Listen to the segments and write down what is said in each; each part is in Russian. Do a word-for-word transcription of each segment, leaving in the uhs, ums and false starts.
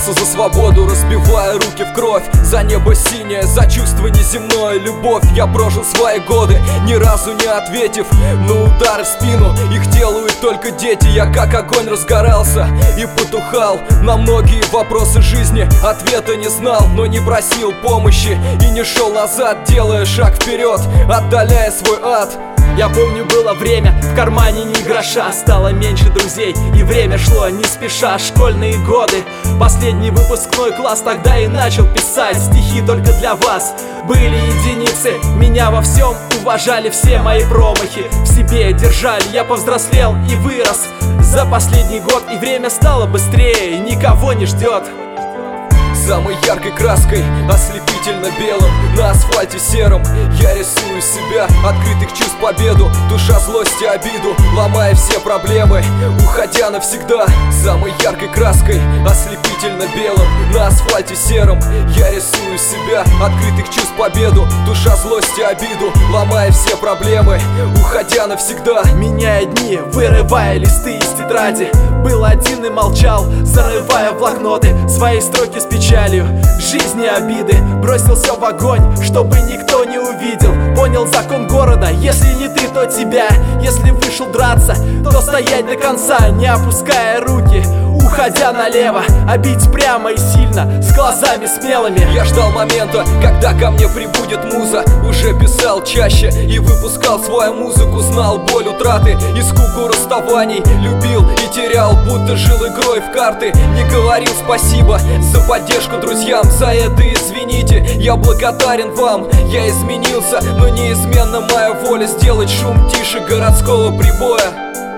Боролся за свободу, разбивая руки в кровь. За небо синее, за чувство неземное, любовь. Я прожил свои годы, ни разу не ответив на удары в спину. Их делают только дети. Я как огонь разгорался и потухал. На многие вопросы жизни ответа не знал, но не просил помощи и не шел назад, делая шаг вперед, отдаляя свой ад. Я помню, было время, в кармане ни гроша. Стало меньше друзей, и время шло не спеша. Школьные годы, последний выпускной класс. Тогда и начал писать стихи только для вас. Были единицы, меня во всем уважали. Все мои промахи в себе держали. Я повзрослел и вырос за последний год, и время стало быстрее, никого не ждет. Самой яркой краской, ослепительно белым, на асфальте сером я рисую себя, открытых чувств победу, душа злость и обиду, ломая все проблемы, уходя навсегда. Самой яркой краской, ослепительно белым, на асфальте сером я рисую себя, открытых чувств победу, душа злость и обиду, ломая все проблемы, уходя навсегда. Меняя дни, вырывая листы из тетради, был один и молчал, зарывая в блокноты свои строки с печалью. Жизни обиды, бросился в огонь, чтобы никто не увидел. Понял закон города, если не ты, то тебя. Если вышел драться, то стоять до конца, не опуская руки, уходя налево, а бить прямо и сильно, с глазами смелыми. Я ждал момента, когда ко мне прибудет муза. Уже писал чаще и выпускал свою музыку. Знал боль утраты и скуку расставаний. Любил и терял, будто жил игрой в карты. Не говорил спасибо за поддержку друзьям, за это извините. Я благодарен вам, я изменился, но неизменно моя воля сделать шум тише городского прибоя.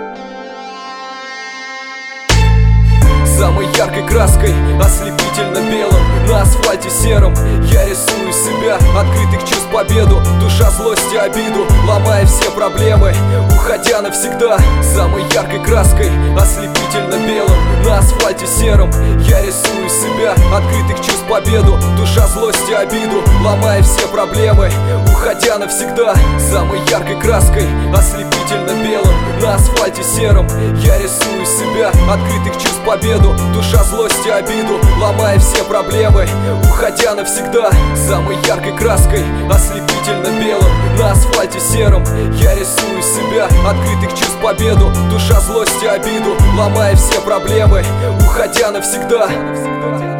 Самой яркой краской, ослепительно белым, на асфальте сером я рисую себя, открытых чувств победу, душа злость и обиду, ломая все проблемы, уходя навсегда. Самой яркой краской, ослепительно белым, на асфальте сером я рисую себя, открытых чувств победу, душа злость и обиду, ломая все проблемы, уходя навсегда. Самой яркой краской, ослепительно белым, на асфальте сером я рисую себя, открытых чувств победу, душа злость и обиду, ломая все проблемы, уходя навсегда. Самой яркой краской, ослепительно белым, на асфальте сером я рисую себя, открытых чувств победу, душа злость и обиду, ломая все проблемы, уходя навсегда.